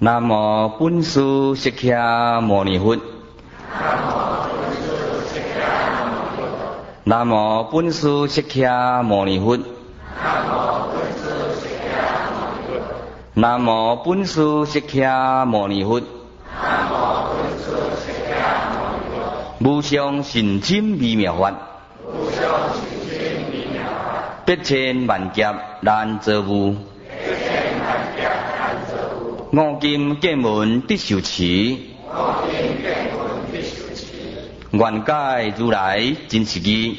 南无本师释迦牟尼佛。南无本师释迦牟尼佛。南无本师释迦牟尼佛。无上甚深微妙法，百千万劫难遭遇。五经见闻必受持，愿解如来真实义。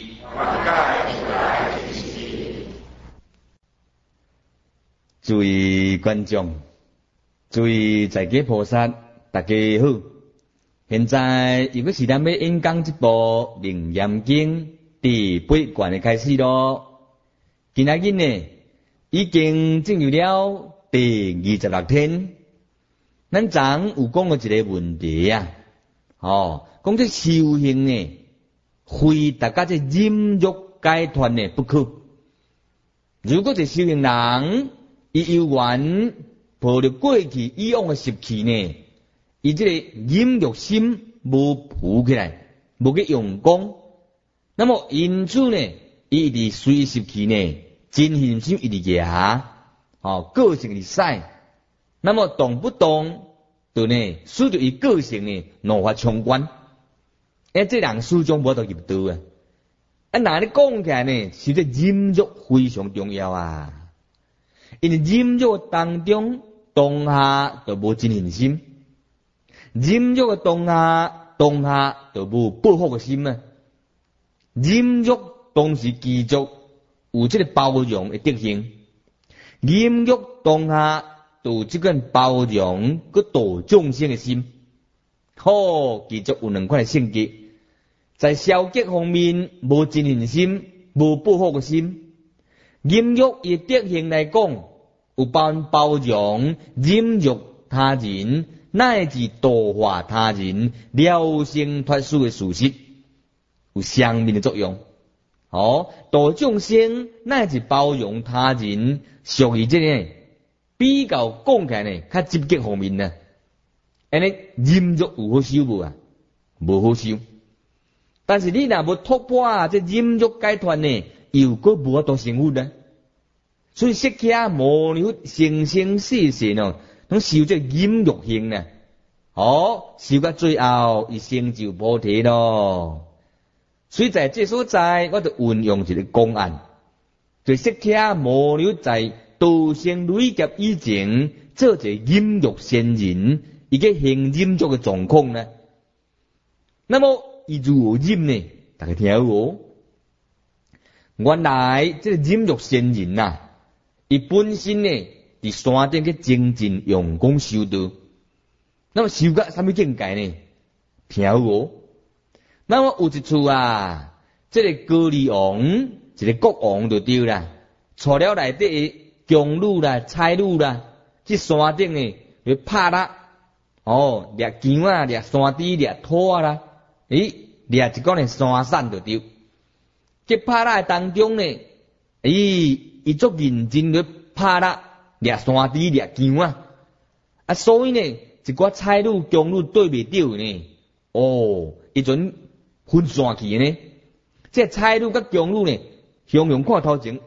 诸位观众，诸位在家菩萨，大家好。现在又是咱要演讲一部《楞严经》第8卷的开始咯。今仔日呢，已经进入了第26天。咱昨有讲过一个问题啊，讲这修行呢，非大家这忍辱解脱呢不可。如果这修行人，伊有缘抱着过去以往的习气呢，伊这个忍辱心无浮起来，无去用功，那么因此呢，伊一直随习气呢，真心心一直举，个性一直使。那么动不动就呢，使得伊个性呢怒发冲冠，这人始终无得入道啊！那你讲起来呢，是这忍辱非常重要啊！因为忍辱当中，当下就无真信心；忍辱的当下就无报复的心啊！忍辱当时继续有这个包容的德行，忍辱当下有这个包容个度众生的心，继续有两款的性格。在消极方面无真信心，无报复的心；忍辱以德行来讲，有包容、忍辱他人，乃至度化他人、了生脱死的事实，有相面的作用。度众生乃至包容他人，属于这个比较讲起来呢，较积极方面呢。安尼忍辱有好修无啊？无好修。但是你若无突破这忍辱解脱呢，又个无法度成佛呢。所以释迦牟尼佛生生世世呢，拢修这忍辱行呢。修到最后，伊成就菩提咯。所以在这所在，我就运用一个公案，就释迦牟尼佛在道生累劫以前，做一个忍辱仙人，伊个行忍辱的状况呢。那么伊如何忍呢？大家听好原来这个忍辱仙人呐，伊本身呢，伫山顶去精进用功修道。那么修到什么境界呢？听好那么有一次啊，这个高丽王，一个国王就对啦，带了内底宫女啦、差女啦，去山顶呢，去拍啦，掠姜啊、掠山猪、掠土啊啦，掠一个呢山伞就对。去拍啦当中呢，伊足认真去拍啦、掠山猪、掠姜啊，所以呢，一寡差女、宫女对袂到呢，伊阵分散去呢。这差女甲宫女呢，向向看头前，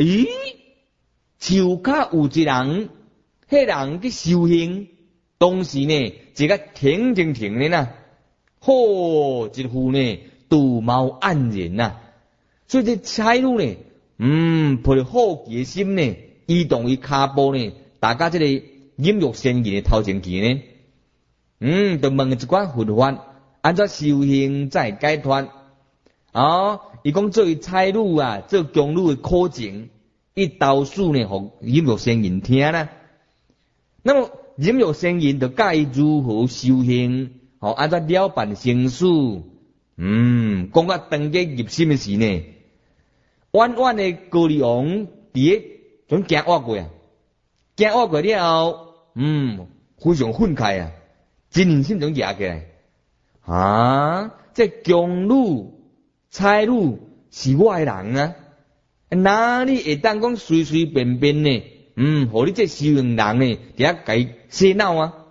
树下有一人，迄人去修行，当时呢，一个挺挺挺的呐，一副呢，道貌岸然呐。所以这差女呢，抱着好奇的心呢，移动伊骹步呢，大家这个忍辱仙人的头前去呢，就问一寡佛法，安怎修行才解脱？伊讲做差女啊，做宫女的苦情，伊导数呢，互忍辱仙人听啦。那么忍辱仙人就教伊如何修行，安怎了办生死。讲到当家入心的时呢，远远的高丽王伫个种行挖过啊，行挖过了后，非常愤慨啊，真人心中压起来。这宫女、差女是我的人啊，哪里会当讲随随便便呢？互你这修行人呢，伫遐甲伊洗脑啊？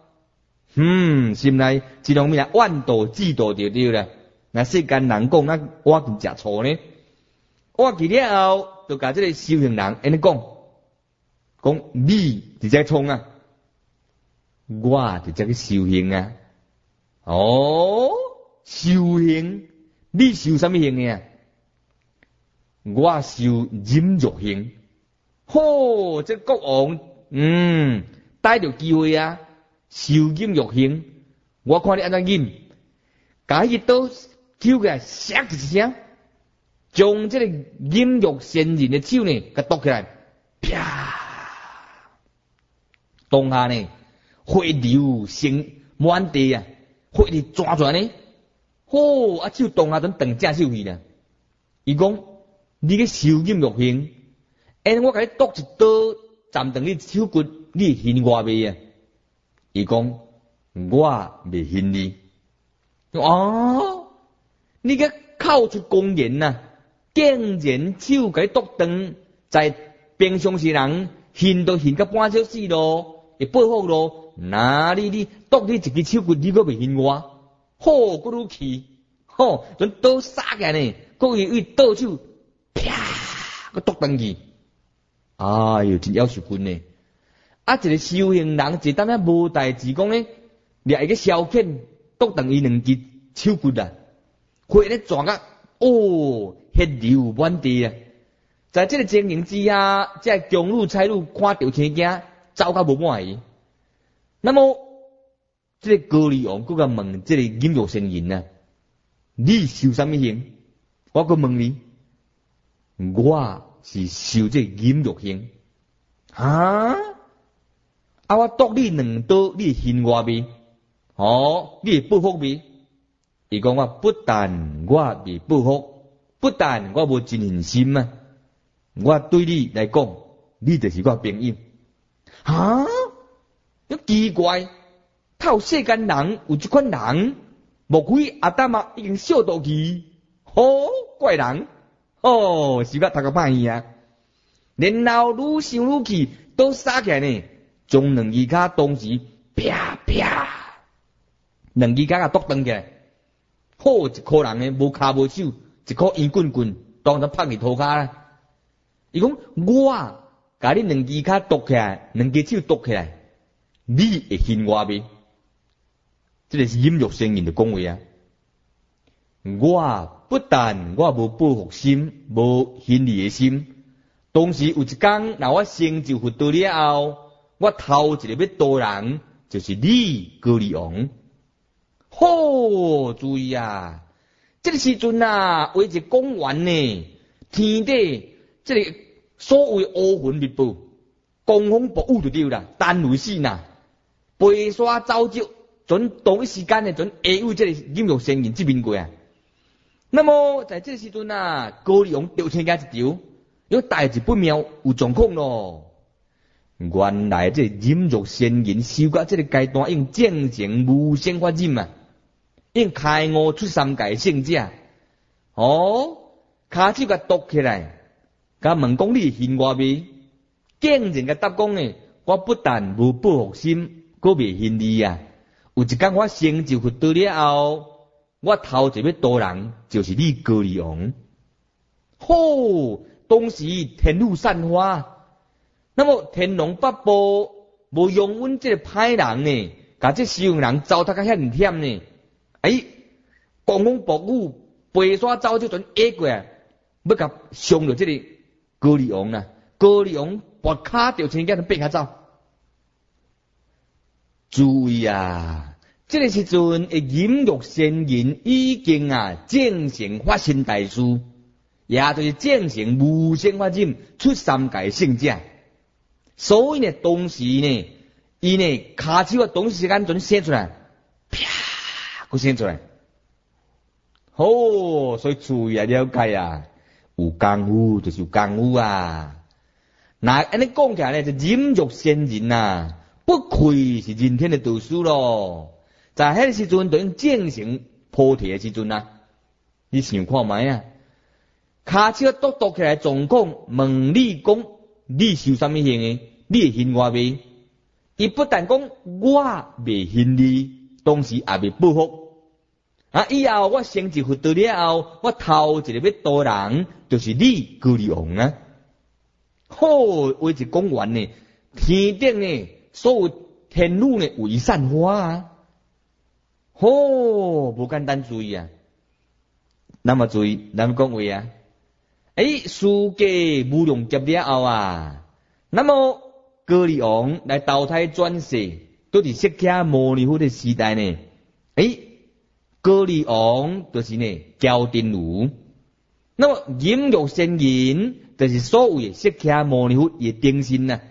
心内一方面万道制度就对了。那世间人讲，那我就食错呢。我去了后，就甲这个修行人安尼讲，你伫遮创啊，我伫遮去修行啊。修行，你修什么行呢？我修忍辱行。这国王，逮着机会啊，修忍辱行。我看你安怎忍，甲迄刀抽起来，唰一声，将这个忍辱仙人的手呢，甲夺起来，啪！当下呢，血流成满地啊，血流转转呢，手当下准断正手去啦。伊讲，你个修忍辱行，我甲你夺一刀，斩断你手骨，你恨我未啊？伊讲，我未恨你。你个口出公言呐，竟然手甲你夺断，在平常时人恨都恨到半小时咯，会报复咯。哪里你夺你一支手骨，你阁未恨我？搁愈气，准刀杀起来呢，搁为刀手啪，搁夺断去。哎哟，真要求棍呢！一个修行人一当遐无代志讲呢，掠一个消遣夺断伊两支手骨啊，血咧撞啊，血流满地啊！在这个情形之下，这强女差女看到青囝，走甲无满意。那么，这个高丽王佮甲问这个忍辱仙人啊，你修什么行？我佮问你，我是修这忍辱行。我夺你两刀，你恨我未？你会报复未？伊讲我不但我未报复，不但我无真恨心啊！我对你来讲，你就是我朋友。奇怪，透世间人有这款人，莫非阿达嘛已经笑倒去？怪人！是我读个歹去啊！然后愈想愈气，都杀起来呢，将两支脚同时啪啪，两支脚啊剁断起来。一颗人呢无骹无手，一颗圆棍棍当作拍去涂骹啦。伊讲我甲你两支脚剁起来，两支手剁起来，你会恨我未？这个是忍辱仙人的讲话啊！我不但我无报复心，无恨你的心，同时有一天，若我成就佛道了后，我头一个要度人，就是你高丽王。注意啊！这个时阵啊，为一讲完呢，天底这个所谓乌云密布，狂风暴雨就对啦，单为死呐，飞沙走石，准同一时间呢，准下为这个忍辱仙人这边过啊。那么在这个时阵啊，高丽王丢青家一条，有代志不妙，有状况咯。原来这忍辱仙人修到这个阶段，用正行无生法忍啊，用开悟出三界圣者。骹手甲夺起来，甲问讲你恨我未？竟然甲答讲呢，我不但无报复心，阁未恨你啊！有一天我成就佛道了后，我头一要度人，就是你高丽王。当时天女散花。那么天龙八部无用阮这个歹人呢，甲这修行人糟蹋甲遐险呢？狂风暴雨，飞沙走石准下过来，要甲伤着这个高丽王啊！高丽王拔骹着青囝，爬骹走。注意啊！这个时阵，忍辱仙人已经正成发心大事，也就是正成无生法忍出三界圣者。所以呢，当时呢，伊呢骹手同时间准生出来，啪，佮生出来。所以注意啊，了解啊，有功夫就是有功夫啊。那安尼讲起来呢，就忍辱仙人啊，不愧是人天的导师咯。在迄个时阵，就用正成菩提的时阵啊，你想看卖啊？骹手剁起来，状况问你讲，你受什么行的？你会恨我未？ 伊不但讲我未行利，同时也未报复。以后我成就佛道了后，我头一个要度人，就是你高丽王啊！好，话就讲完呢。天顶呢，所有天女呢为散花啊！好，无简单注意啊。那么注意，咱们讲话啊。世界无量劫了后啊，那么高丽王来投胎转世，都是释迦牟尼佛的时代呢。高丽王就是呢教定如，那么饮肉仙人就是所谓释迦牟尼佛的定心呐。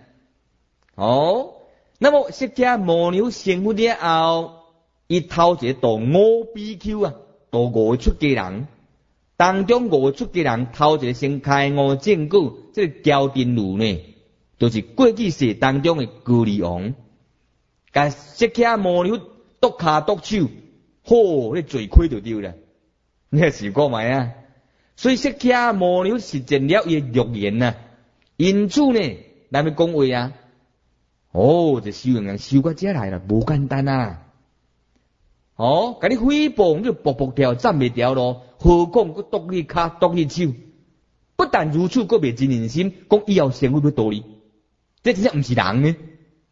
那么释迦牟尼佛成佛了后，伊头一个度五比丘啊，度五个出家人，当中五个出家人头一个先开悟证果，这个教定如呢，就是过去世当中的高丽王，甲释迦牟尼佛剁骹剁手。你罪亏就对了，你也试过没啊？所以释迦牟尼佛实践了伊的肉言呐，因此呢，咱们讲话啊，这修行人修到这来了，无简单啊！甲你诽谤，你卜卜跳，斩袂掉咯，何况佮剁你骹、剁你手？不但如此，佮未真忍心，讲以后成佛要道理，这真正毋是人呢！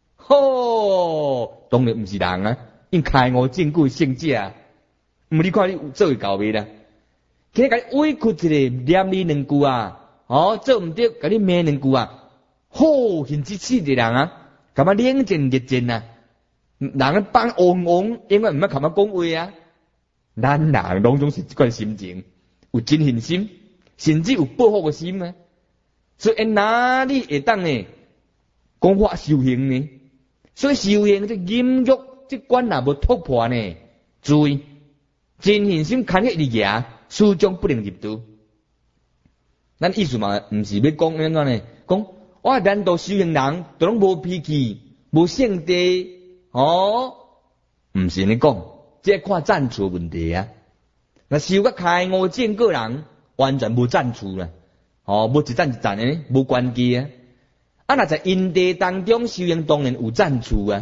当然毋是人啊！因开悟证果圣者啊，你看你做会到未啦？今日甲你委屈一个，念你两句啊，做毋对，甲你骂两句啊，现之气的人啊，干嘛冷静热静啊？人放嗡嗡，因为毋捌干嘛讲话啊？咱人拢总是这款心情，有真恨心，甚至有报复的心啊。所以哪里会当呢？讲法修行呢？所以修行这淫欲。这关若无突破呢，注意，真恨心牵起你牙，始终不能入道。咱意思嘛，毋是要讲安怎呢？讲我难道修行人都拢无脾气、无性地？毋是你讲，这看赞处问题啊。那修个开悟证个人，完全无赞处啦。无一赞一赞的，无关系啊。若在因地当中修行，当然有赞处啊。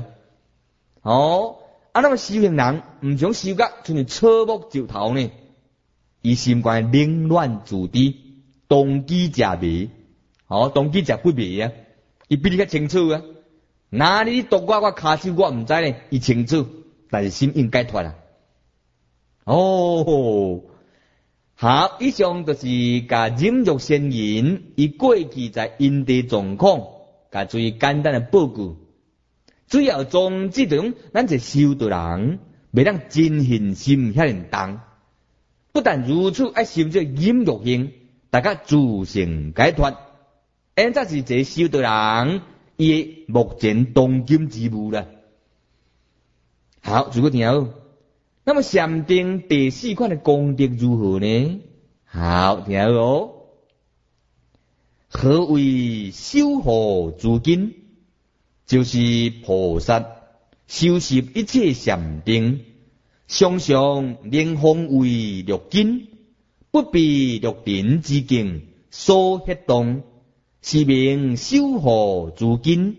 那么修行人毋想修甲像草木石头呢，伊心肝凌乱自知，动机食迷，动机食不迷啊，伊比你较清楚啊。哪里毒我骹手我毋知呢，伊清楚，但是心应该脱啦。好，以上就是甲饮肉仙人伊过去在因地状况，甲最简单的报告。主要宗旨就讲，咱这修道人，袂当真恨心遐尼重。不但如此，爱修这饮肉性，大家自性解脱。因则是这修道人伊目前当今之务啦。好，如果听好，那么禅定第四款的功德如何呢？好，听好哦。何为修护诸根？就是菩萨修习一切禅定，常常能方为六根，不必六尘之境所ฮ็动，是名修护诸根。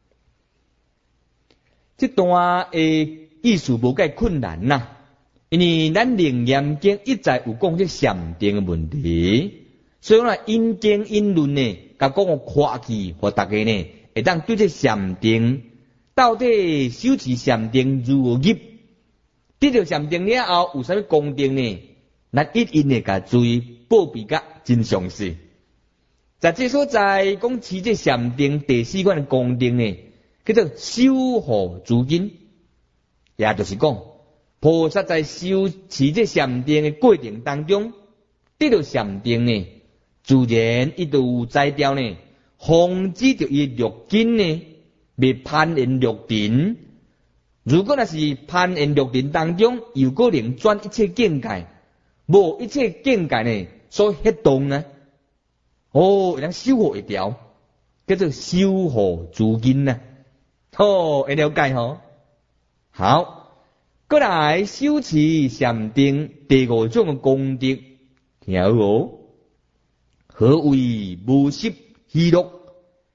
这段的意思无介困难呐，因为咱楞严经一再有讲这禅定的问题，所以呢因经因论呢，甲讲个看去，互大家呢。会当对这禅定，到底修持禅定如何入？得到禅定了后，有啥物功德呢？咱一一呢，甲注意报备甲真详细。在这所在讲持这禅定第四款的功德呢，叫做修护诸根，也就是讲，菩萨在修持这禅定的过程当中，得到禅定呢，自然伊就有在调呢。防止着伊六根呢，未攀缘六尘。如果那是攀缘六尘当中，有可能转一切境界，无一切境界呢所ฮ็动呢，会当修护一条，叫做修护诸根呐。会了解吼？好，过来修持禅定第五种的功德，听好哦。何为无色喜乐？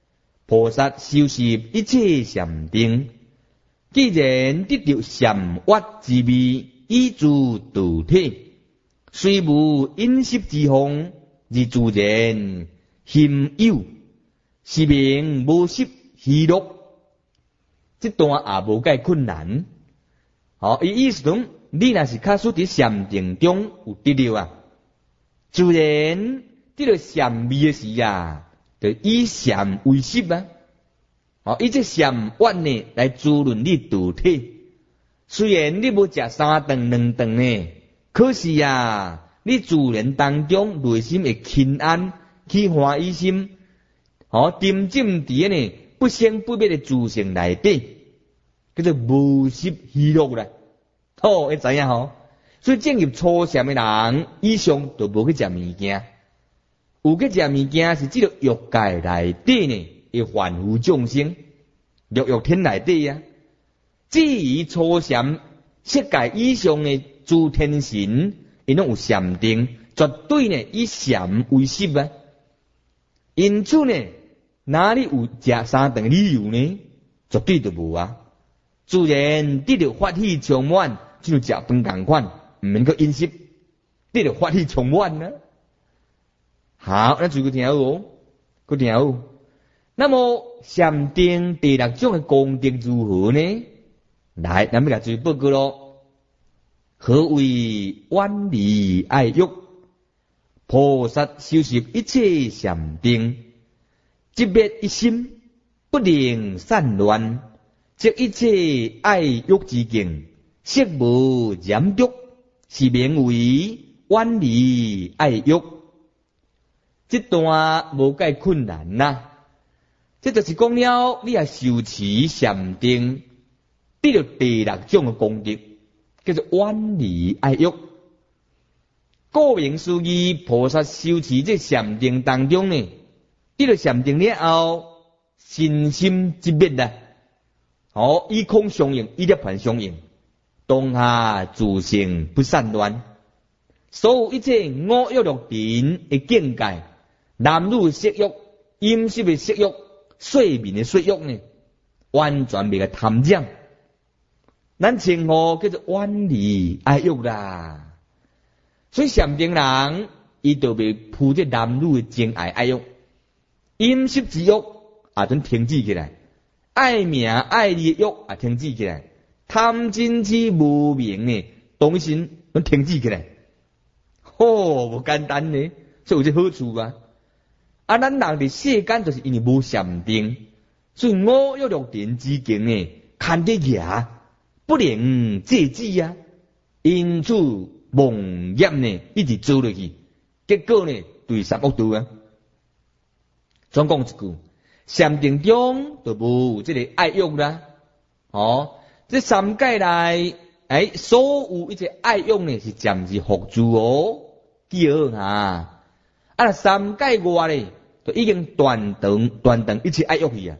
菩萨修习一切禅定，既然得到禅法之味，以诸道体，虽无饮食之方，而自然心有，是名无失喜乐。这段也无介困难。伊意思讲，你若是卡属伫禅定中有得了啊，自然得到禅味的时啊，就以禅为食啊。以这禅法呢来滋润你道体。虽然你无食3顿2顿呢，可是啊，你自然当中内心会轻安，去欢喜心，沉浸伫呢不生不灭的自性内底，叫做无失喜乐啦。会知影吼？所以进入初禅的人，以上都无去食物件，有去食物件是即个欲界内底呢，会凡夫众生，欲天内底啊。至于初禅色界以上的诸天神，因拢有禅定，绝对呢以禅为食啊。因此呢，哪里有食3顿理由呢？绝对都无啊。自然得到法喜充满，就食饭同款，唔免个饮食，得到法喜充满呢。好，咱继续听好，搁听好。那么禅定第6种的功德如何呢？来，咱们来继续报告咯。何为远离爱欲？菩萨修习一切禅定，即灭一心，不能散乱，即一切爱欲之境，色无染欲，是名为远离爱欲。这段无介困难呐，这就是讲了，你也修持禅定，得到第6种的功德，叫做远离爱欲。顾名思义，菩萨修持这禅定当中呢，得到禅定了后，身心即灭啦。以空相应，以涅槃相应，当下自性不散乱。所有一切五欲六尘的境界，男女色欲、饮食的色欲、睡眠的色欲呢，完全袂个贪染。咱称呼叫做远离爱欲啦。所以禅定人，伊就袂扑这男女的情爱爱欲，饮食之欲也准停止起来。爱名爱利的欲也停止起来，贪嗔痴无明呢，当心都停止起来。无简单呢，所以有这好处啊。咱人伫世间就是因为无禅定，所以五欲六尘之境呢，看得牙不能制止啊。因此妄业呢一直做落去，结果呢对三恶道啊。总讲一句。禅定中就无这个爱欲啦，这三界内，所有一切爱欲呢是暂时辅助记好哈。三界外咧，就已经断断一切爱欲去啊。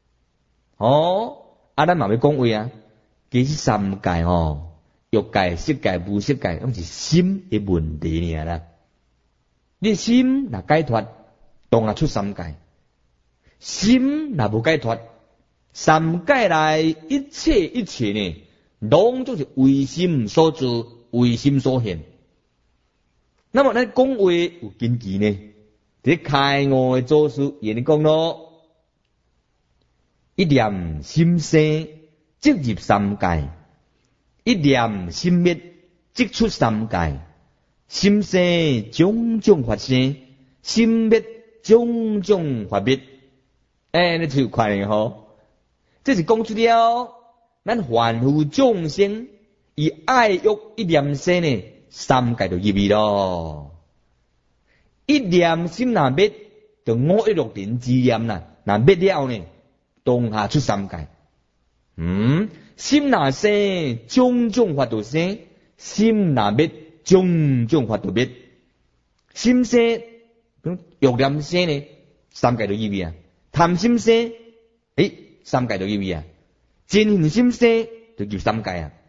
咱嘛要讲话啊，其实三界欲界、色界、无色界，拢是心的问题尔啦。你心若解脱，当然出三界。心若无解脱，三界内一切呢，拢就是为心所做，为心所现。那么咱讲话有根据呢？伫开悟的祖师言讲咯，一念心生，即入三界；一念心灭，即出三界。心生种种法生，心灭种种法灭。那就快了吼！这是讲出了，咱凡夫众生以爱欲一念生呢，三界就入去咯。一念心若灭，就五欲六尘之念啦。若灭了呢，当下出三界。心若生，种种法就生；心若灭，种种法就灭。心生，欲念生呢，三界就入去啊。贪心生，三界就入去啊；嗔恨心生，就入三界啊。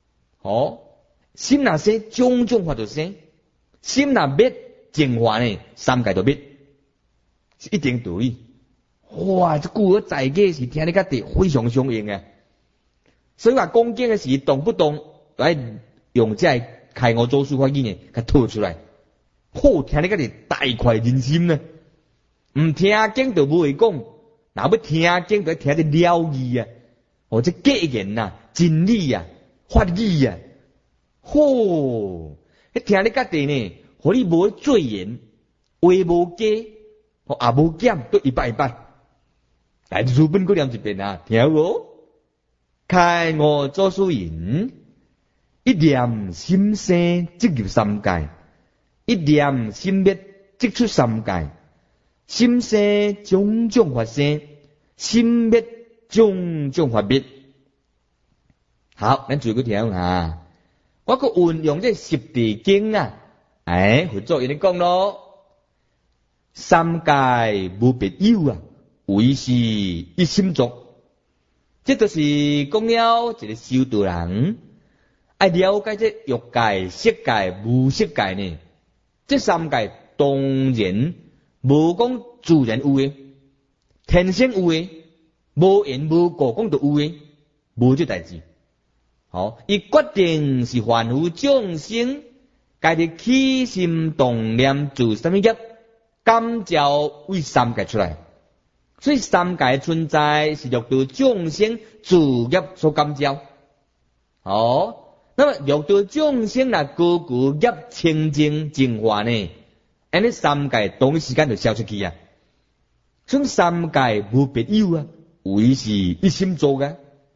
心若生，种种法就生；心若灭，净化呢，三界就灭，是一定道理。 哇，这句话在个是听你个地非常相应啊。所以话讲经的时动不动来用这开悟祖师法语呢，给吐出来，好听你个地大快人心呢。唔听经就不会讲，若要听经就听得了义啊。哦，这格言呐、真理啊、法理啊，吼，听你个地呢，互你无罪言，话无假，也无减，都一百一百。来，书本过念一遍啊，听无？开悟祖师言：一念心生，即入三界；一念心灭，即出三界。心生种种法生，心灭种种法灭。好，咱做个听下。我个运用这十地经啊，佛祖因咧讲咯，三界无别有啊，唯是一心作。这就是讲了一个修道人，爱了解这欲界、色界、无色界呢。这三界当然无讲自然有诶，天生有诶，无缘无故讲就有诶，无这代志。好，伊决定是凡夫众生，家己起心动念做什么业，感召为三界出来。所以三界存在是六道众生自业所感召。好，那么六道众生若个个业清净净化呢？安尼三界同一时间就消出去啊！所以三界无别有啊，唯是一心做嘅，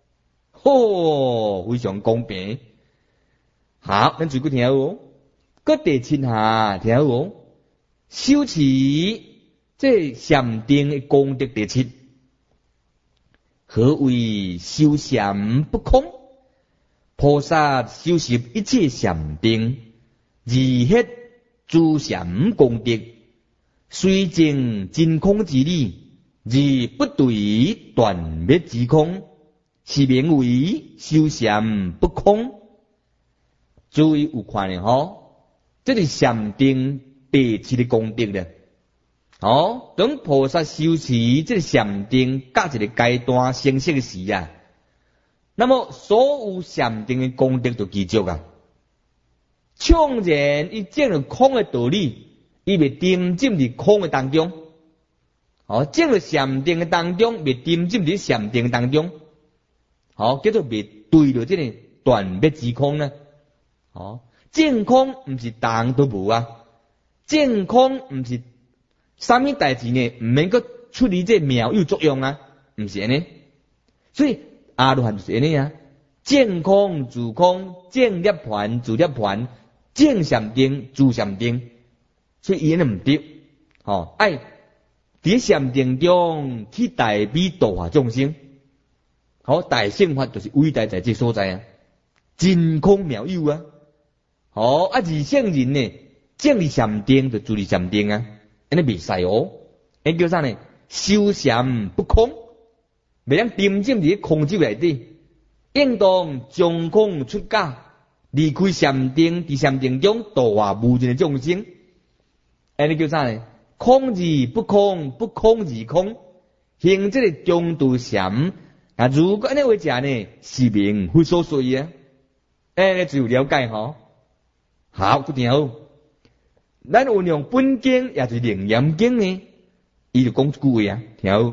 非常公平。好，咱最后听哦，各地亲下听哦，修持这禅定的功德第七。何为修禅不空？菩萨修习一切禅定，而迄诸禅功德，虽证真空之理，而不对断灭之空，是名为修禅不空。注意有看的吼，这是禅定第七的功德了。当菩萨修持这个禅定，甲一个阶段成熟的时啊，那么所有禅定的功德就记住啊。纵然伊证了空的道理，伊未沉浸伫空的当中，证了禅定的当中，未沉浸伫禅定的当中，叫做未对着这个断灭之空呢。证空毋是当都无啊，证空毋是啥物代志呢？毋免个处理这妙有作用啊，毋是安尼。所以阿罗汉就是安尼啊，证空自空，证涅槃自涅槃。证禅定，自禅定，所以伊安尼毋对，爱伫禅定中去代比度化众生，大乘法就是伟大在这所在啊，真空妙有啊，二乘人呢，证立禅定就自立禅定啊，安尼袂使哦，安叫啥呢？修禅不空，袂当沉浸伫空寂内底，应当将空出家。离开禅定，伫禅定中度化无尽的众生，安尼叫啥呢？空而不空，不空而空，行这个中道禅。如果安尼话讲呢，是名非所随啊。安尼就了解吼。好，不听好。咱运用本经也是楞严经呢，伊就讲一句话啊，听好。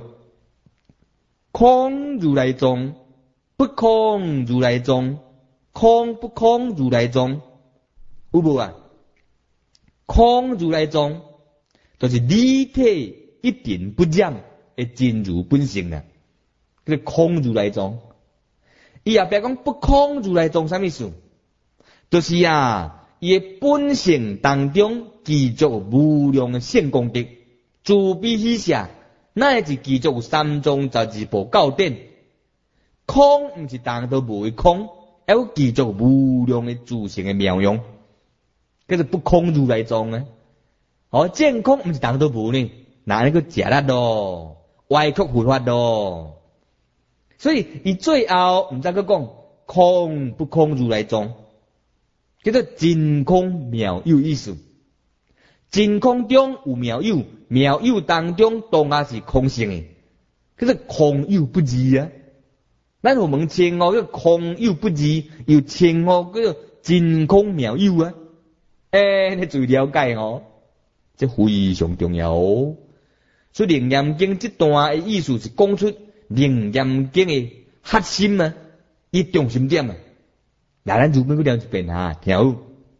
空如来藏，不空如来藏。空不空如来藏，有无啊？空如来藏，就是离体一定不染的真如本性啊。叫空如来藏。伊也别讲不空如来藏，啥意思？就是伊的本性当中记住无量的性功德，慈悲喜舍，乃是记住312部教典。空毋是当都无为空。要记住无量的自性的妙用，叫做不空如来藏呢。证空毋是当都无呢，哪能个假啦咯？歪曲佛法咯。所以伊最后毋再个讲空不空如来藏，叫做真空妙有意思。真空中有妙有，妙有当中当然是空性的， 叫做空有不二啊。咱有问前五叫空有不二，又前五叫做真空妙有啊。你最了解哦，这非常重要哦。所以《楞严经》这段的意思是讲出《楞严经》的核心啊，伊中心点啊。来，咱如本去了一遍哈，听好。《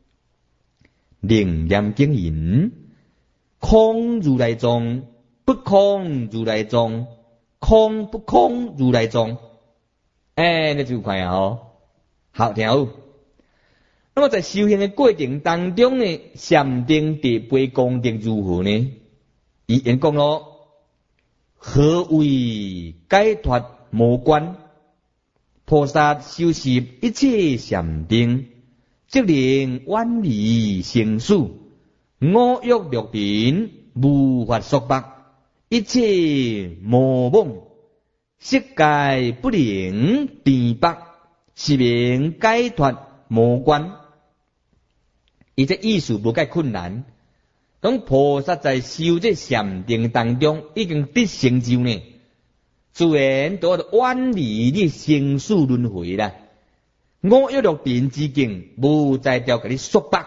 楞严经》言：空如来藏，不空如来藏，空不空如来藏。你就看啊哦。好，听好。那么在修行的过程当中呢，禅定第八功德如何呢？伊言讲咯，何为解脱无关？菩萨修习一切禅定，即能远离生死，五欲六尘无法束缚，一切无妄，色界不能颠拔，是名解脱无关。伊这意思无介困难，讲菩萨在修这禅定当中已经得成就呢，自然都远离你生死轮回啦。五欲六尘之境无再条给你束缚，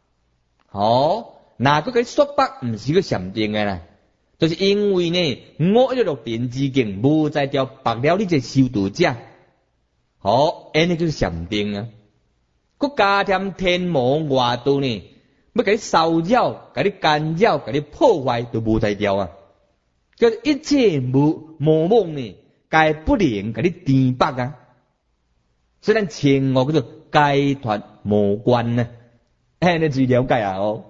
哪个给你束缚，唔是个禅定嘅啦，就是因为呢五欲六尘之境无再条绑了你这修道者，安尼就是禅定啊。佮加添天魔外道呢，要给你骚扰、给你干扰、给你破坏，都无在掉啊！叫一切无妄呢，该不能给你颠覆啊！所以咱前五叫做解脱无关呢，你自了解啊哦。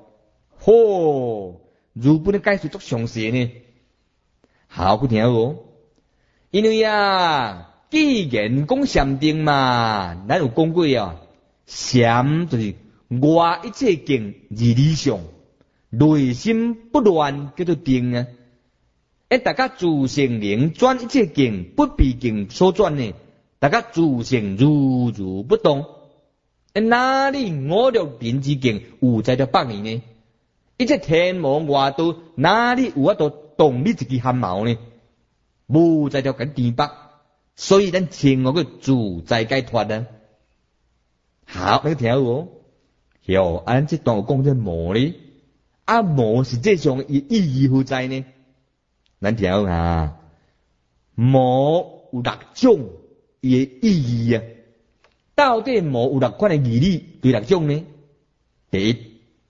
如本的解释足详细呢，好去听哦。因为啊，既然讲禅定嘛，咱有讲过啊。禅就是外一切境而理想，内心不乱叫做定啊。大家自性能转一切境，不被境所转呢？大家自性如如不动。哪里五六尘之境有在条绑你呢？一切天魔外道哪里有法度动你一支汗毛呢？无在条跟颠覆，所以咱前五个自在解脱啊。好，那个听好哦。咱这段有讲这魔呢，魔实际上意义何在呢？咱听好啊，魔有六种伊的意义啊。到底魔有六款的义理，对六种呢？第一，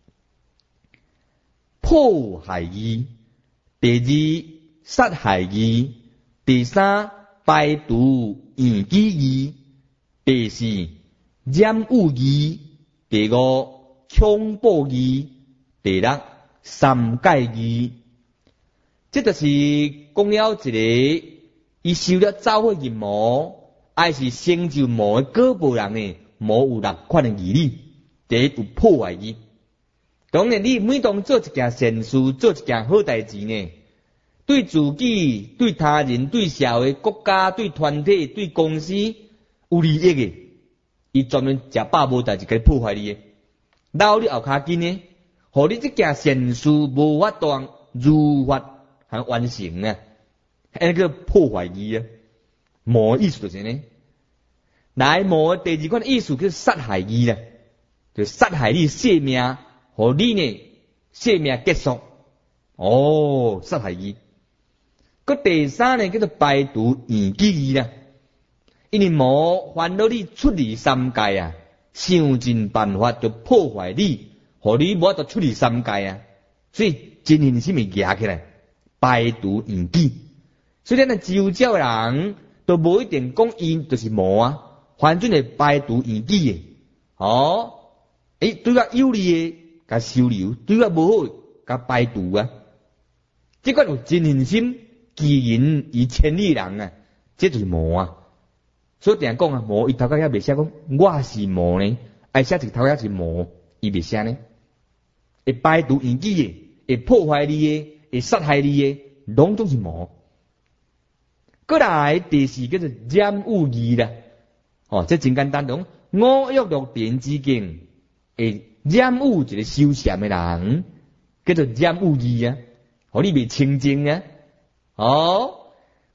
破坏义；第二，杀害义；第三，排毒延机义；第四，染污义；第五，恐怖义；第六，三界义。这就是讲了一个，伊修了走火入魔，还是成就魔的果报人呢？魔有六款的义理。第一有破坏义，当然你每当做一件善事，做一件好代志呢，对自己、对他人、对社会、国家、对团体、对公司有利益的。伊专门食饱无代志，给你破坏你的，留你后脚筋呢，互你这件善事无法当如法和完成啊，那个破坏你啊，魔意思就是呢。来魔第二款意思叫杀害你啦，就杀害你性命，互你呢性命结束。杀害你。个第三呢叫做排毒延机你啦。因为魔烦恼你出离三界啊，想尽办法就破坏你，互你无法度出离三界啊，所以真心是咪夹起来，排毒延机。所以咱自由教人都无一定讲因就是魔啊，反正是排毒延机的。对我有利的甲收留，对我无好甲排毒啊。这个有真心心，寄人以千里人啊，这就是魔啊。所以定讲啊，魔伊头壳遐袂写讲我是魔呢，爱写一个头壳是魔，伊袂写呢。会排毒延机的，会破坏你的，会杀害你的，拢总是魔。过来第四叫做染污义啦。这真简单，讲五欲六尘之境会染污一个修禅的人，叫做染污义啊，互你袂清净啊。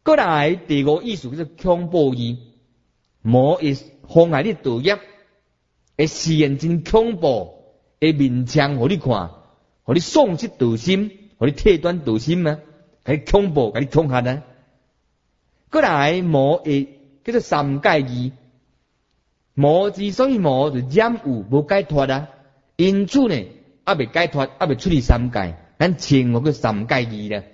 过来第五意思叫做恐怖义，魔会妨碍你道业，会实现真恐怖，会面墙互你看，互你丧失道心，互你退断道心啊，甲你恐怖，甲你恐吓啊。过来魔会叫做三界义，魔之所以魔就染有无解脱啊，因此呢，未解脱，未出去三界，咱称我叫三界义啦。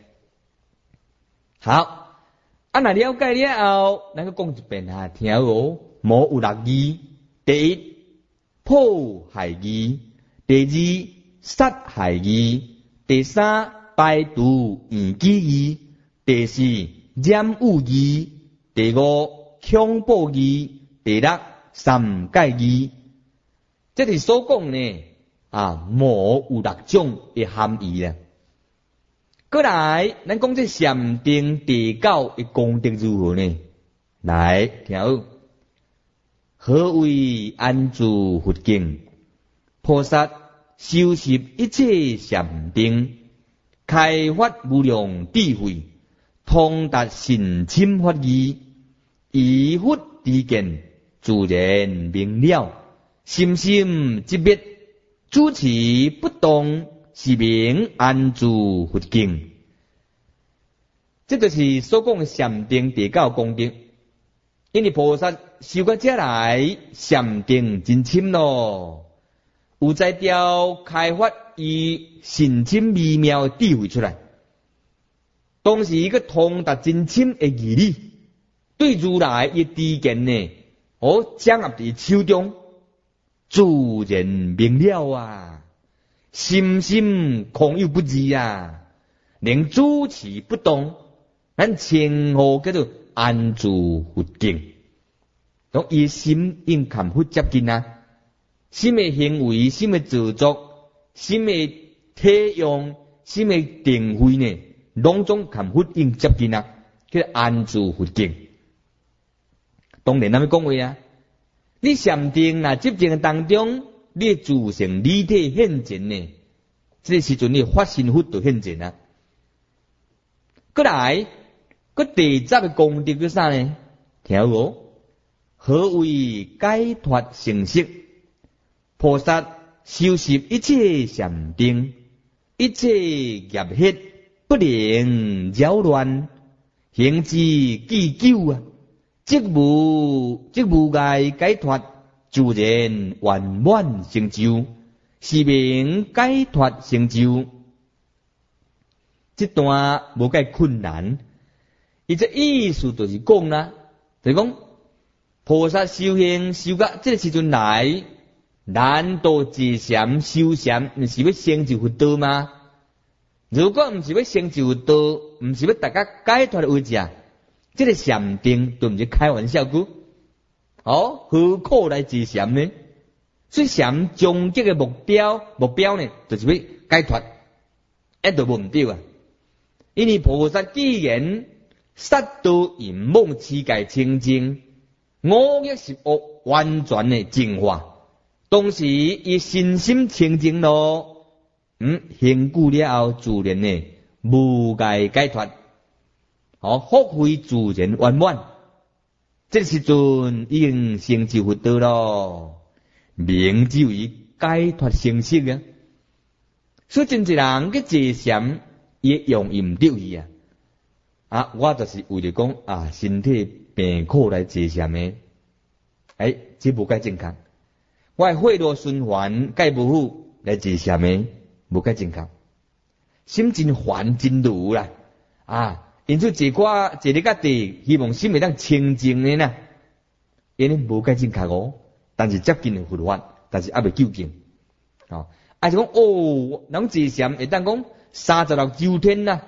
好，若了解了后，咱个讲一遍下听哦。魔有六义：第一，破害义；第二，杀害义；第三，排毒延机义；第四，染污义；第五，恐怖义；第六，三界义。这是所讲呢，魔有六种的含义啦。过来，咱讲这禅定第九的功德如何呢？来，听好。何为安住佛境？菩萨修习一切禅定，开发无量智慧，通达神深法义，以佛知见，自然明了，心心即灭，主持不动，是名安住佛境。这就是所讲的禅定第九功德。因为菩萨修到这来，禅定真深咯，有在调开发伊神深微妙的智慧出来，同时一个通达真深的义理，对如来的知见呢，掌握在手中，自然明了啊，心心空有不二啊，能主持不动，咱称呼叫做安住佛境。donc 伊心应含佛接近啊，心的行为、心的造作、心的体用、心的定位呢，拢总含佛应接近啊，叫安住佛境。当然，咱们讲话啊，你禅定那执政当中，你自性理体现前呢，这个时阵你发心佛就现前啊。过来，第十个功德叫啥呢？听好哦。何为解脱成色？菩萨修习一切禅定，一切业hết不能扰乱，行之既久啊，即无碍解脱，自然圆满成就，是名解脱成就。这段无介困难，伊这意思就是讲啦，就是讲。菩萨修行修到这个时阵来，难道坐禅修禅，毋是要成就佛道吗？如果毋是要成就佛道，毋是要大家解脱的位置啊，这个禅定都毋是开玩笑句。何苦来坐禅呢？所以禅终极的目标呢，就是要解脱，都无毋对啊。因为菩萨既然杀道淫妄世界清净。五欲十恶完全的净化，同时伊身心清净咯，行久了后自然呢无碍解脱，福慧自然圆满。这时阵已经成就佛道咯，名之为解脱成色啊。所以真一人去坐禅，也用唔对去啊。我就是为了讲身体病苦来坐禅的，这无解正确。我血络循环介无好来坐禅的，无解正确。心真烦真怒啦因此坐你甲地，希望心会当清净的啦，因为无解正确但是接近佛法，但是还未究竟就讲人坐禅会当讲36周天啦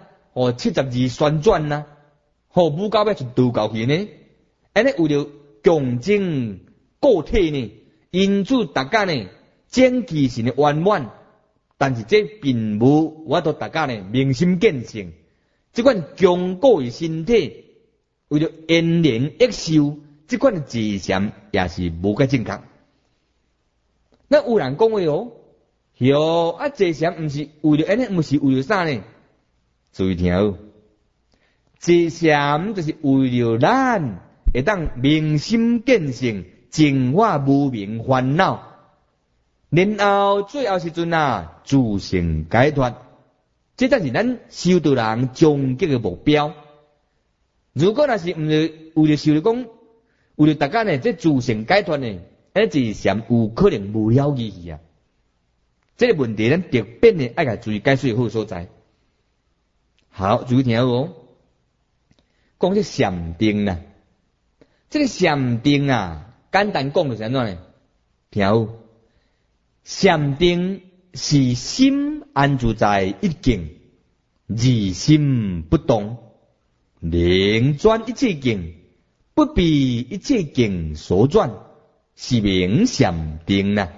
，72旋转啦，武到要出道教去呢，安尼为了强精固体呢，因此大家呢整体性的圆满，但是这并无我都大家呢明心见性，这款强固的身体为了延年益寿，这款的坐禅也是无解正确。那有人讲话坐禅毋是为了安尼，毋是为了啥呢？注意听好， 这禅就是为了咱会当明心见性，净化无明烦恼，然后最后时阵啊，自性解脱。这才是咱修道人终极的目标。如果那是唔是为了修讲，为了大家呢，这自性解脱呢，这禅有可能无了义去啊。这个问题咱特别呢爱甲注意解说好所在。好，注意听哦。讲这禅定啊，这个禅定啊，简单讲就是安怎呢？听好，禅定是心安住在一境，二心不动，灵转一切境，不被一切境所转，是名禅定啊。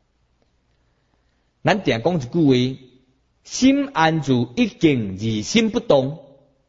咱定讲一句话，心安住一境，二心不动。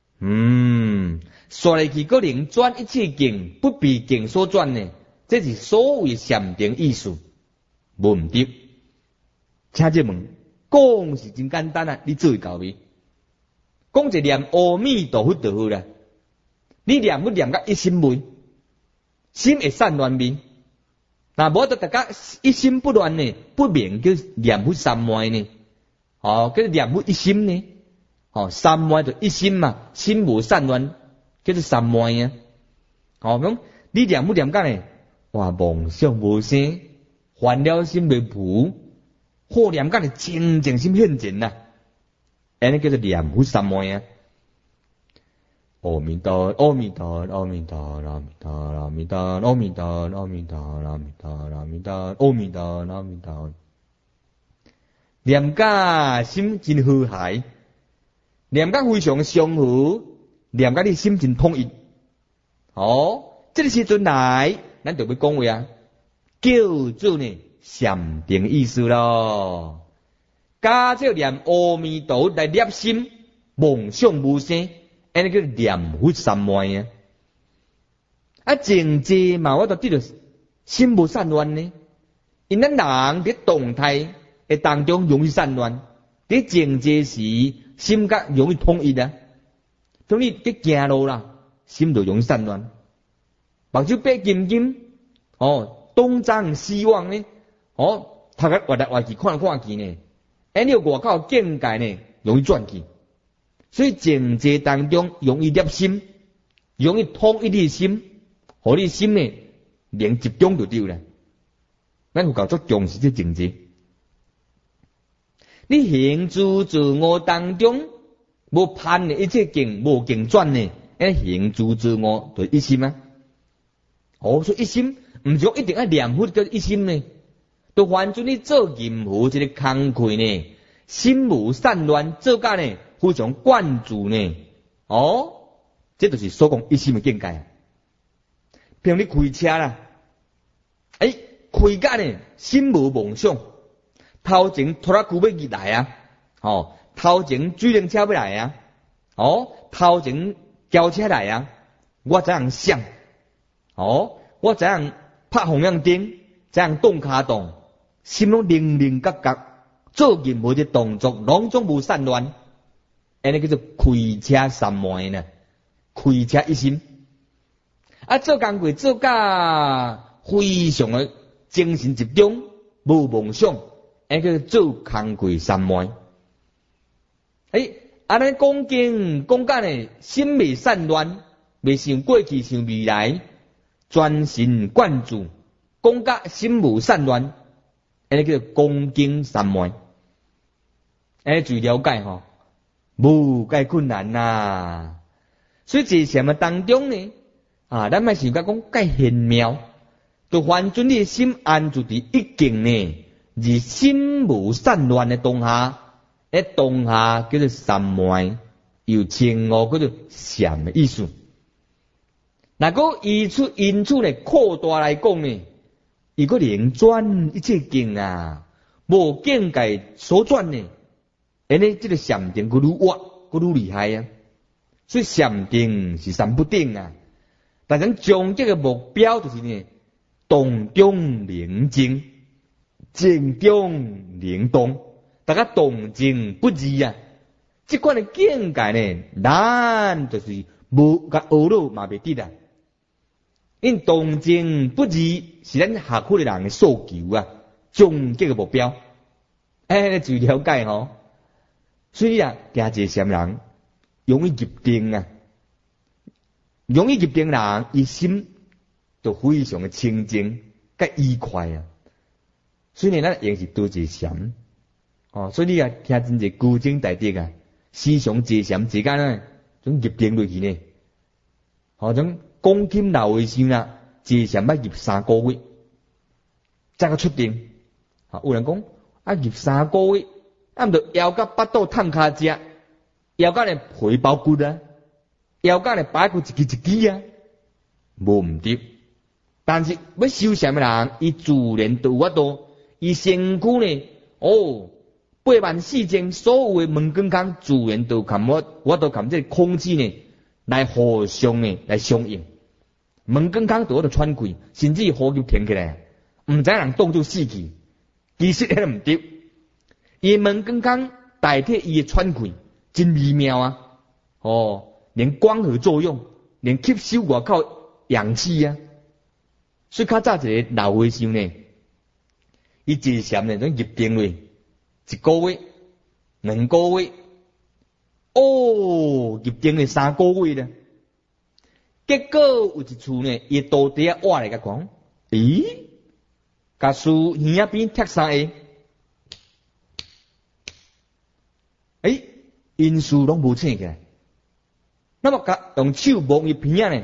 说来去个灵转一切境，不被境所转呢？这是所谓禅定意思，无毋对。请这问，讲是真简单啊，你做会到未？讲一念阿弥陀佛就好啦。你念不念甲一心未？心会散乱未？那无得大家一心不乱呢，不明叫念佛三昧呢？叫念佛一心呢？三昧就一心嘛，心无散乱，叫做三昧啊。讲你念不念甲呢？哇，梦想无生，烦恼心未ผู，好念甲呢，清净心现前呐。安尼叫做念佛三昧啊。阿弥陀，阿弥陀，阿弥陀，阿弥陀，阿弥陀，阿弥陀，阿弥陀，阿弥陀，阿弥陀，阿弥陀，阿弥陀。念甲心真和谐，念甲非常相和，念甲你心真统一。这个时阵来，咱就要讲话啊，叫做呢禅定意思咯。加这念阿弥陀来念心，梦想无生。安尼叫念佛三昧啊！静坐嘛，我都得到心无散乱呢。因咱人伫动态的当中容易散乱，伫静坐时心较容易统一啊。当你伫行路啦，心就容易散乱。目睭闭金金，东张西望呢，头壳歪来歪去，看来看去呢，安尼外口境界呢容易转去。所以静坐当中容易入心，容易统一你心，互你心呢连集中就对了。咱有够足重视这静坐。你行住自我当中无攀的一切境，无境转呢？行住自我就一心啊。所以一心唔是一定要念佛叫一心呢。就反正你做任何一个工课呢，心无散乱，做甲呢非常关注呢，这就是所讲一心的境界。譬如你开车啦，开甲呢心无梦想，头前拖拉机要来啊，头前水灵车要来啊，头前轿车来啊，我怎样想？我怎样拍方向灯？怎样动卡动？心拢零零角角，做任何的动作，拢总无散乱。安尼叫做开车三昧呢，开车一心。做工课做甲非常的精神集中，无梦想，安尼叫做工课三昧。安尼讲经讲甲呢，心未散乱，未想过去想未来，专心贯注，讲甲心无散乱，安尼叫做讲经三昧。安尼最了解吼。无介困难呐，所以在什么当中呢？咱莫想讲介玄妙，就反正你心安住伫一境呢，而心无散乱的当下，当下叫做三昧，又称叫做禅的意思。那个因此呢扩大来讲呢，伊个灵转一切境啊，无境界所转呢。这个禅定愈活愈厉害啊！所以禅定是三不定啊。但咱终极的目标就是呢，动中宁静，静中灵动，大家动静不二啊。这款的境界呢，咱就是无甲学了嘛袂得啊。因动静不二是咱学佛的人的诉求啊，终极的目标。就了解吼。所以啊，行坐禅人容易入定啊，容易入定人，伊心就非常的清净，甲愉快啊。所以呢，咱用是多坐禅。所以你啊，听真济高僧大德啊，时常坐禅坐间呢，种入定落去呢。种讲金老和尚啦，坐禅要入3个月，才个出定。有人讲入3个月，毋着腰甲巴肚探骹只，腰甲呢皮包骨啊，腰甲呢摆骨一支一支啊，无毋对。但是要修禅的人，伊自然就有法度，伊身躯呢84000所有的门根孔，自然就含我都含这空气呢来互相呢来相应。门根孔都喘气，甚至呼吸停起来，毋知人冻住死去。其实迄毋对，伊门根孔代替伊的喘气，真微妙啊！连光合作用，连吸收外口氧气啊。所以较早一个老和尚呢，伊坐禅呢，种入定落1个月、2个月，入定了3个月了。结果有一次呢，伊徒弟仔挖来甲讲，甲树耳仔边踢3下，因树拢无醒起来。那么甲用手摸伊鼻仔呢？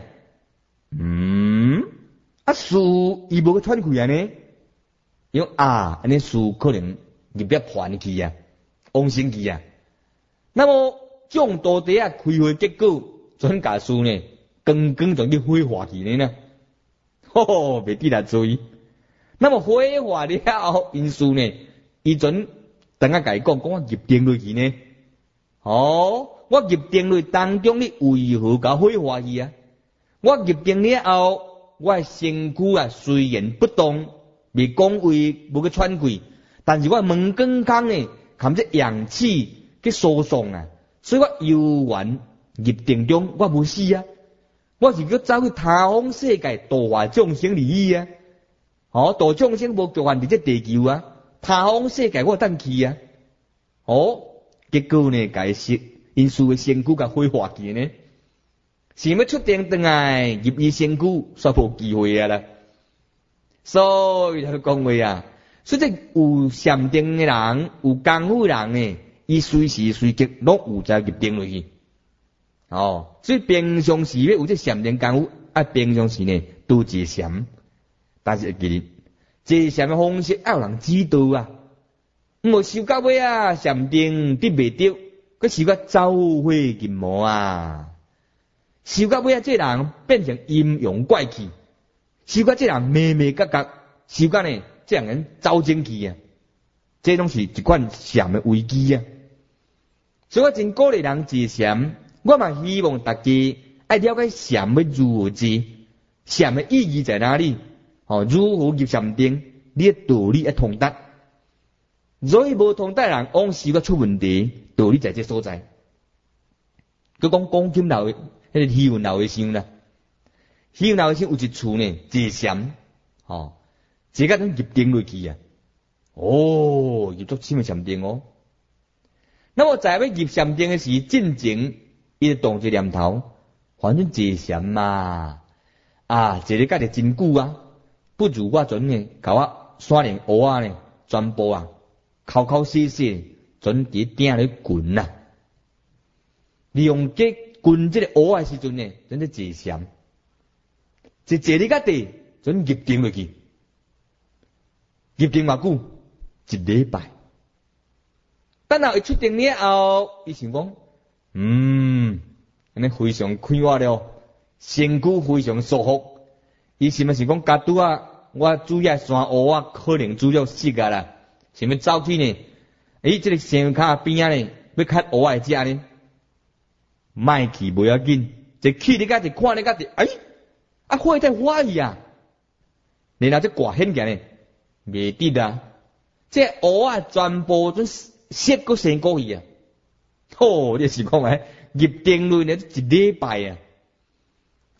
树伊无去喘气啊呢？因安尼树可能入了烦气啊，妄生气啊。那么种徒弟仔开会结果，准甲树呢，刚刚就去挥化去呢。袂记来注意。那么挥化了后，因树呢，伊准等下甲伊讲我入定落去呢。我入定落当中，你为何甲挥化去啊？我入定了后，我身躯啊虽然不动，未讲话，无去喘气，但是我门根孔呢，含这氧气去输送啊，所以我悠然入定中，我无死啊。我是去走去他方世界度化众生而已啊。度众生无局限伫这地球啊，他方世界我等去啊。结果呢，因事的身躯甲挥化去呢，想要出定转来入伊身躯，煞无机会啊啦。所以他讲话啊，所以这有禅定的人，有功夫的人呢，伊随时随刻拢有在入定落去。所以平常时要有这禅定功夫，平常时呢都坐禅，但是会记得坐禅的方式要有人指导啊。无修到尾啊，禅定得袂着，佮修到走火入魔啊！修到尾啊，这人变成阴阳怪气，修到这人咩咩角角，修到呢这人走精气啊！这拢是一款禅的危机啊！所以我真鼓励人坐禅，我嘛希望大家爱了解禅要如何坐，禅的意义在哪里？如何入禅定？你的道理要通达。所以无通达人往时个出问题，道理在这所在。佢讲金老迄个希云老和尚啦，希云老和尚有一次呢坐禅，坐甲种入定落去啊，入足深的禅定哦。那么在要入禅定的时，进前伊就动一念头，反正坐禅嘛，坐咧家己真久啊，不如我准呢，甲我刷连蚵仔呢，全部口洗洗，准伫顶咧滚呐。利用这滚这个蚵仔时阵呢，准咧坐禅，坐咧家底，准入定落去，入定偌久？1礼拜。等到伊出定了后，伊想讲，安尼非常快活了，身躯非常舒服。伊是毋是讲家拄我煮遐山蚵仔可能煮了熟啊啦？想要走去呢？这个山骹边仔呢，要砍蚵仔食呢？卖去不要紧，就去你家己看你家己，火在欢喜啊！然后这挂显个呢，袂得啊！这蚵仔全部都熟过生过去啊！你是讲入定内呢1礼拜啊，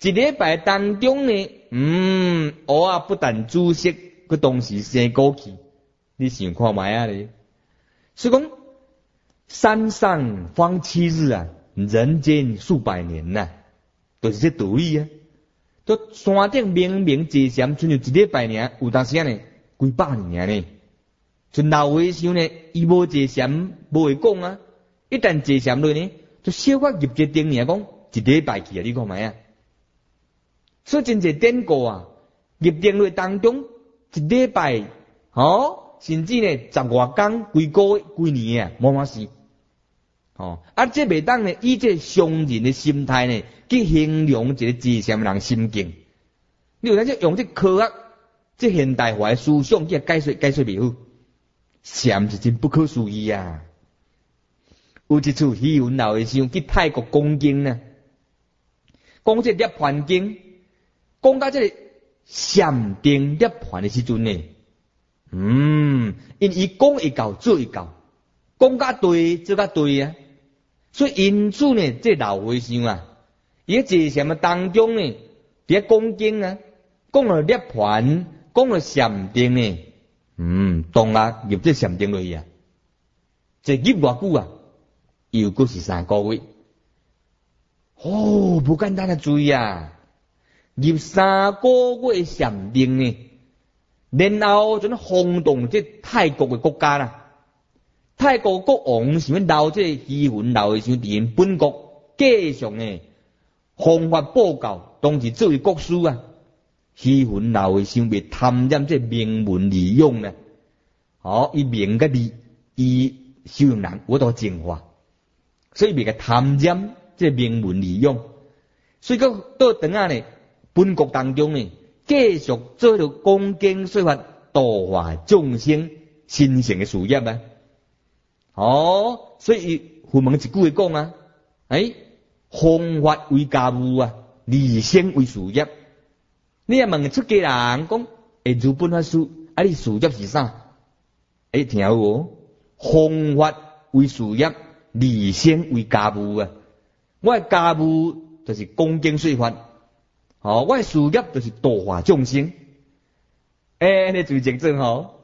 一礼拜当中呢，蚵仔不但煮熟，佮同时生果去，你想看卖啊咧？所以讲，山上方7日啊，人间数百年呐，就是这道理啊。都山顶明明坐禅，剩就一礼拜尔，有当时呢，几百年呢。就老和尚呢，伊无坐禅，无会讲啊。一旦坐禅落呢，就小可入一定尔讲，一礼拜去啊，你看卖啊。所以真侪典故啊，入定落当中一礼拜，甚至呢10外天、几个月、几年啊，冇法事。这袂当呢，以这常人的心态呢，去形容一个坐禅人心境。你有当用这科学、这现代化的思想去解说袂好。禅是真不可思议啊！有一次虚云老和尚去泰国讲经呢，讲这涅槃经，讲到这个禅定涅槃的时阵呢，因伊讲一到做一到，讲甲对做甲对啊，所以因此呢，这老和尚啊，伊在坐禅当中呢，伫讲经啊，讲了涅槃，讲了禅定呢。当啊入这禅定落去啊，这入偌久啊，又搁是3个月，不简单的罪啊！入3个月禅定呢，然后就轰动这泰国的国家啦。泰国国王想要留这虚云老和尚伫因本国，继续呢弘法布教，当时作为国师啊。虚云老和尚袂贪染这名闻利用呢，伊名甲利，伊修行人我都净化，所以袂个贪染这名闻利用，所以到当下呢，本国当中呢，继续做着讲经说法，度化众生新成的事业啊。所以佛门一句话讲啊，弘法为家务啊，利生为事业。你也问出家人讲，会如本法师，你事业是啥？听有哦，弘法为事业，利生为家务啊。我的家务就是讲经说法，我的事业就是度化众生。你最清楚吼？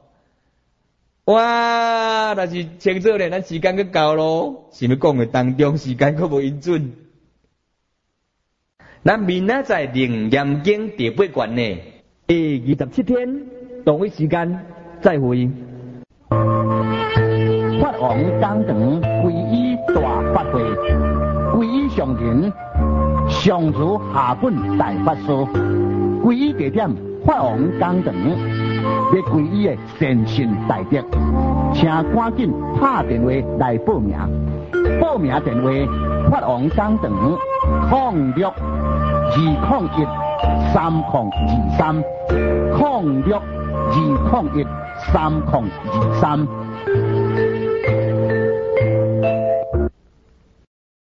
哇，但是清楚咧，咱时间佮到咯，是要讲的当中时间佮无允准。咱明仔载《楞严经》第8卷呢，第27天同一时间再会。 法王讲堂皈依大法会，皈依上人上如下本大法师，皈依地点法王讲堂，要皈依的善信大德，请赶紧打电话来报名。报名电话：法王讲堂06201300230620130023。